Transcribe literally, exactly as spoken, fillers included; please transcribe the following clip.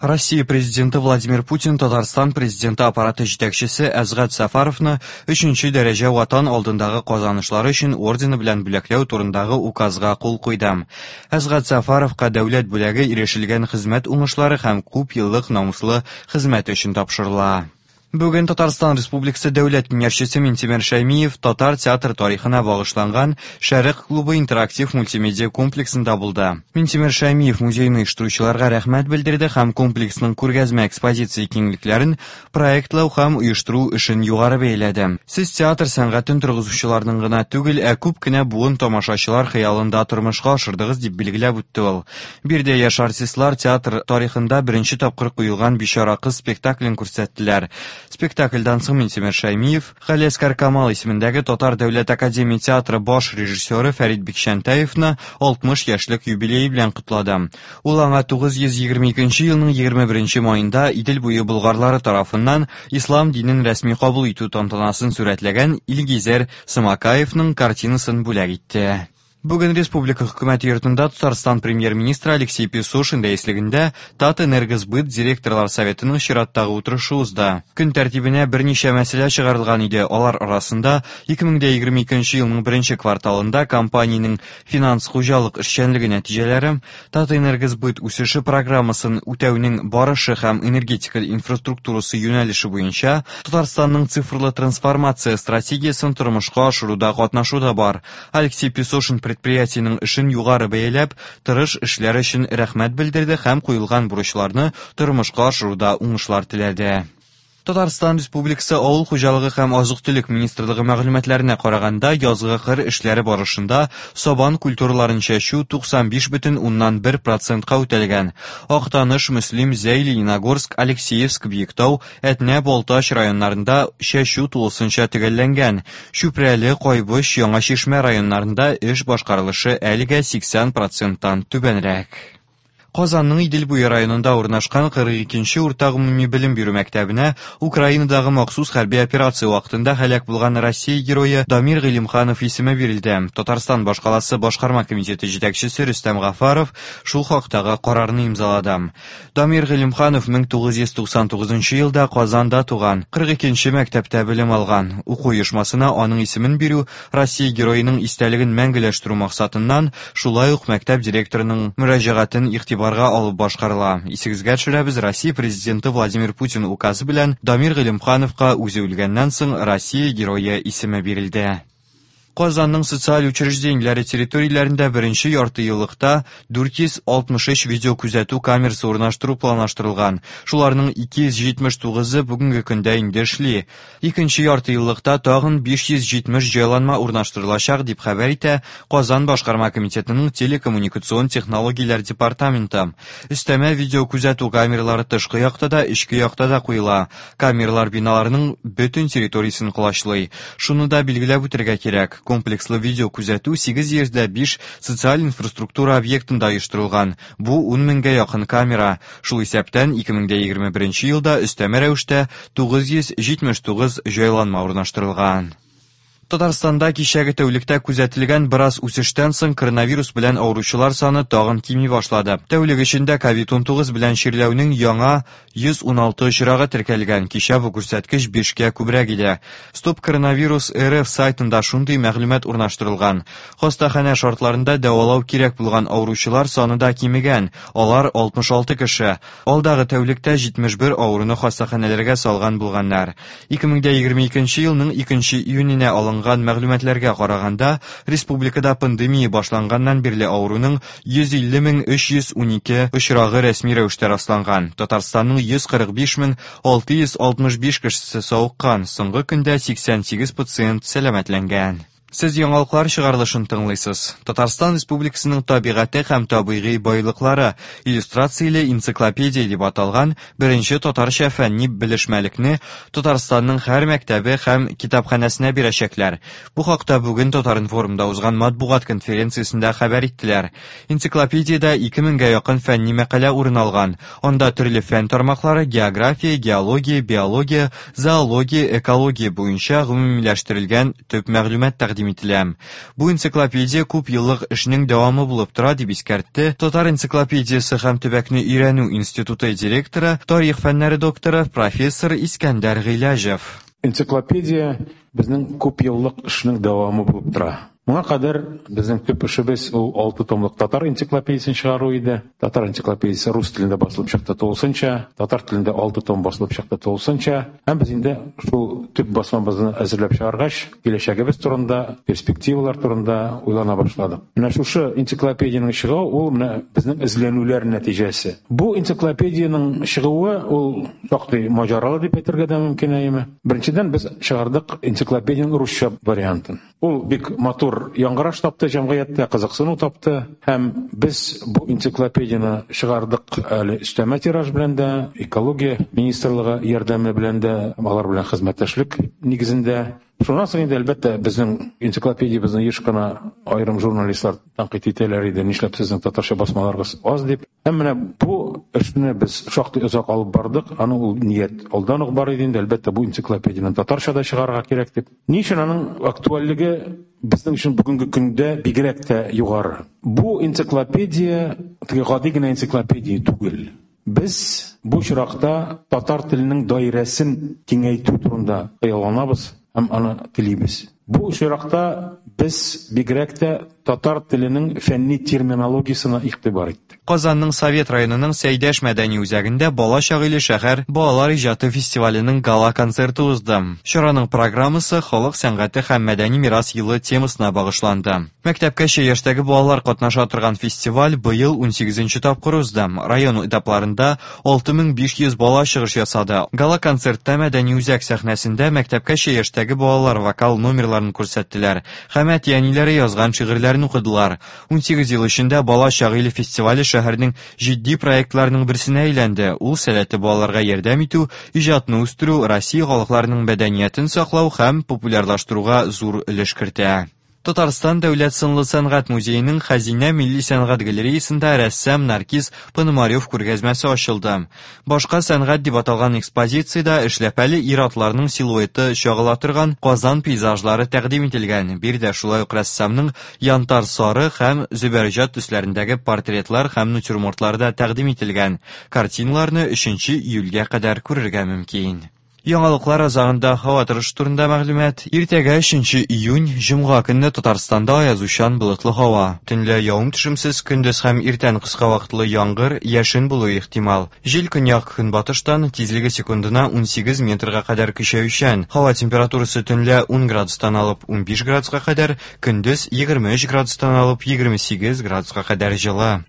Россия президенты Владимир Путин Татарстан президенты аппараты җитәкчесе Әзгат Сафаровны өченче дәрәҗә ватан алдындагы казанышлары өчен ордены белән бүләкләү турындагы указга кул куйды. Әзгат Сафаровка дәүләт бүләге ирешелгән хезмәт уңышлары һәм күп еллык намуслы хезмәт өчен тапшырыла. Бүген Татарстан Республикасы дәүләт киңәшчесе Минтимер Шәймиев татар театр тарихына багышланган Шәрык клубы интерактив мультимедиа комплексында булды. Минтимер Шәймиев музейны оештыручыларга рәхмәт белдерде һәм комплексның күргәзмә экспозиция киңлекләрен проектлау һәм оештыру эшен югары бәяләде. Сез театр сәнгатен торгызучыларның гына түгел, ә күп кенә буын тамашачылар хыялында тормышка ашырдыгыз дип билгеләп үтте ул. Бирдә яшь артистлар театр тарихында беренче тапкыр куелган Бичара кыз спектаклен күрсәттеләр. Спектакльдан соң Минтимер Шәймиев Галиәскәр Камал исемендәге Татар дәүләт академия театры баш режиссеры Фәрит Бикчәнтәевны алтмыш яшьлек юбилее белән котлады. Ул аңа тугыз йөз егерме икенче елның егерме беренче маенда Идел буе болгарлары тарафыннан ислам динен рәсми кабул итү тантанасын сурәтләгән Илгизәр Самакаевның картинасын бүләк итте. Бүген республика хөкүмәт йортында Татарстан премьер-министры Алексей Песошин рәислегендә Татэнергосбыт директорлар советының чираттагы утырышы узды. Көн тәртибенә берничә мәсьәлә чыгарылган иде. Алар арасында ике мең егерме икенче елның беренче кварталында компаниянең финанс хуҗалык эшчәнлеге нәтиҗәләре, Татэнергосбыт үсеше программасын үтәүнең барышы һәм энергетика инфраструктурасы юнәлеше буенча Татарстанның цифрлы трансформация стратегиясын тормышка ашыруда катнашу да бар. Алексей Песошин предприятиенең эшен югары бәяләп, тырыш эшләре өчен рәхмәт белдерде һәм куелган бурычларны тормышка ашыруда уңышлар теләде. Татарстан Республикасы Авыл хуҗалыгы һәм азык-төлек министрлыгы мәгълүматларына караганда, язгы кыр эшләре барышында сабан культураларын чәчү туксан биш бөтен уннан бер процентка үтәлгән. Актаныш, Мөслим, Зәйли, Иногорск, Алексеевск, Биектау, Әтнә, Балтач районнарында чәчү тулысынча төгәлләнгән. Чүпрәле, Кайбыш, Яңа Чишмә районнарында эш башкарылышы әлегә сиксән проценттан түбәнрәк. Казанның Идел буе районында урнашкан кырык икенче урта гомуми белем бирү мәктәбенә Украинадагы махсус хәрби операция вакытында һәлак булган Россия герое Дамир Гыйлемханов исеме бирелде. Татарстан башкаласы башкарма комитеты җитәкчесе Рөстәм Гафаров шул хакдагы карарны имзалады. Дамир Гыйлемханов мең тугыз йөз туксан тугызынчы елда Казанда туган, кырык икенче мәктәптә белем алган. Уку оешмасына аның исемен бирү Россия героеның истәлеген мәңгеләштерү максатыннан шулай ук мәктәп директорының мөрәҗәгатен игътибар барга алып башкарыла. Исегезгә төшерәбез, Россия президенты Владимир Путин указы белән Дамир Гыйлемхановка үзе үлгәннән соң Россия герое исеме бирелде. Казанның социаль учреждениеләре территорияләрендә беренче ярты еллыкта дүрт йөз алтмыш өч видео күзәтү камерасы урнаштыру планлаштырылган. Шуларның ике йөз җитмеш тугызы бүгенге көндә инде эшли. Икенче ярты еллыкта тагын биш йөз җитмеш җайланма урнаштырылачак дип хәбәр итә Казан башкарма комитетының телекоммуникацион технологияләр департаменты. Өстәмә видео күзәтү камералары тышкы якта да, эчке якта да куела. Камералар биналарның бөтен территориясын кылачлый. Шуны да билгеләп үтәргә кирәк. Комплекслы видео күзәтү сигез йөз биш социаль инфраструктура объектында оештырылган. Бу ун меңгә якын камера. Шул исәптән ике мең егерме беренче елда өстәмә рәвештә тугыз йөз җитмеш тугыз җайланма урнаштырылган. Татарстанда кичәге тәүлектә күзәтелгән бераз үсештән соң коронавирус белән авыручылар саны тагын кими башлады. Тәүлек эчендә ковид унтугыз белән чирләүнең яңа йөз уналты очрагы теркәлгән. Кичә бу күрсәткеч бишкә күбрәк иде. Стоп коронавирус РФ сайтында шундый мәгълүмат урнаштырылган. Хастаханә шартларында дәвалау кирәк булган авыручылар саны да кимегән. Алар алтмыш алты кеше. Алдагы тәүлектә җитмеш бер авыруны хастаханәләргә салган булганнар. ике мең егерме икенче елның икенче июненә алынган мәгълүматларга караганда, республикада пандемия башланганнан бирле авыруның йөз илле мең өч йөз унике очрагы рәсми рәвештә расланган. Татарстанның йөз кырык биш мең алты йөз алтмыш биш кешесе савыккан. Соңгы көндә сиксән сигез пациент сәламәтләнгән. Сез яңалыклар чыгарылышын тыңлыйсыз. Татарстан Республикасының табигате һәм табигый байлыклары иллюстрацияле энциклопедия дип аталган беренче татарча фәнни белешмәлекне Татарстанның һәр мәктәбе һәм китапханәсенә бирәчәкләр. Бу хакта бүген Татар-информда узган матбугат конференциясендә хәбәр иттеләр. Энциклопедиядә ике меңгә якын фәнни мәкалә урын алган. Анда төрле фән тармаклары география, геология, биология, зоология, экология буенча гомумиләштерелгән төп мәгълүмат тәкъдим тәкъдим ителә. Бу энциклопедия күп еллык эшнең дәвамы булып тора дип искәртте Татар энциклопедиясе һәм төбәкне өйрәнү институты директоры, тарих фәннәре докторы профессор Искәндәр Гыйләҗев. Энциклопедия безнең күп еллык эшнең дәвамы булып тора. Моңа кадәр безнең төп эшебез ул алты томлык татар энциклопедиясын чыгару иде. Татар энциклопедиясе рус телендә басылып чыкты тулысынча, татар телендә алты том басылып чыкты тулысынча. Һәм без инде шул төп басмабызны әзерләп чыгаргач, киләчәгебез турында, перспективалар турында уйлана башладык. Менә шушы энциклопедияның чыгуы ул менә безнең эзләнүләр нәтиҗәсе. Бу энциклопедияның чыгуы ул шактый маҗаралы дип әйтергә дә мөмкин әйме. Беренчедән без чыгардык энциклопедияның русча вариантын. Ул бик матур яңгыраш тапты, җәмгыятьтә кызыксыну тапты, һәм без бу энциклопедияны чыгардык әле өстәмә тираж белән дә, экология министрлыгы ярдәме белән дә, алар белән хезмәттәшлек нигезендә. Шуннан соң инде әлбәттә безнең энциклопедиябезне еш кына аерым журналистлар тәнкыйть итәләр иде, нишләп сезнең татарча басмаларыгыз аз дип. Һәм менә бу эшне без шактый озак алып бардык. Аны ул ният алдан ук бар иде инде, әлбәттә бу энциклопедияны татарчада чыгарга кирәк дип. Ни өчен аның актуальлеге безнең өчен бүгенге көндә бигрәк тә югары. Бу энциклопедия теге гади генә энциклопедия түгел. Без бу чиракта татар теленең даирәсен киңәйтү турында хыялланабыз һәм аны телибез. Бу чиракта без бигрәк тә татар теленең фәнни терминологиясына игътибар иттек. Казанның Совет районының Сәйдәш мәдәни үзәгендә Бала Шагыйлы шәһәр балалар иҗаты фестиваленең гала концерты узды. Чараның программасы халык сәнгате һәм мәдәни мирас елы темасына багышланды. Мәктәпкәчә яшьтәге балалар катнаша торган фестиваль быел унсигезенче тапкыр узды. Район этапларында алты мең биш йөз бала чыгыш ясады. Гала концертта мәдәни үзәк сәхнәсендә мәктәпкәчә яшьтәге балалар вокал номерларын күрсәттеләр. Һәм әтиәниләре язган шигырьләрне укыдылар. унсигез ел эчендә Бала Шагыйлы фестивале шәһәрнең җитди проектларының берсенә әйләнде. Ул сәләтле балаларга ярдәм итү, иҗатны үстерү, Россия халыкларының мәдәниятен саклау һәм популярлаштыруга зур өлеш кертә. Татарстан дәүләт сынлы сәнгать музееның Хәзинә милли сәнгать галереясында рәссам Наркис Пономарев күргәзмәсе ачылды. Башка сәнгать дип аталган экспозициядә эшләпәле ир-атларның силуэты чагыла торган Казан пейзажлары тәкъдим ителгән. Bir дә шулай ук рәссамның янтар сары һәм зөбәрҗәт төсләрендәге портретлар һәм натюрмортлар да тәкъдим ителгән. Картиналарны өченче июльгә кадәр күрергә мөмкин. Яңалыклар азагында һава торышы турында мәгълүмат. Иртәгә өченче июнь җомга көнне Татарстанда аязучан болытлы һава. Төнлә явым-төшемсез, көндез һәм иртән кыска вакытлы яңгыр, яшен булу ихтимал. Җил көньяк көнбатыштан тизлеге секундына унсигез метрга кадәр көчәүчән. Һава температурасы төнлә ун градустан алып унбиш градуска кадәр, көндез егерме өч градустан алып егерме сигез градуска кадәр җылы.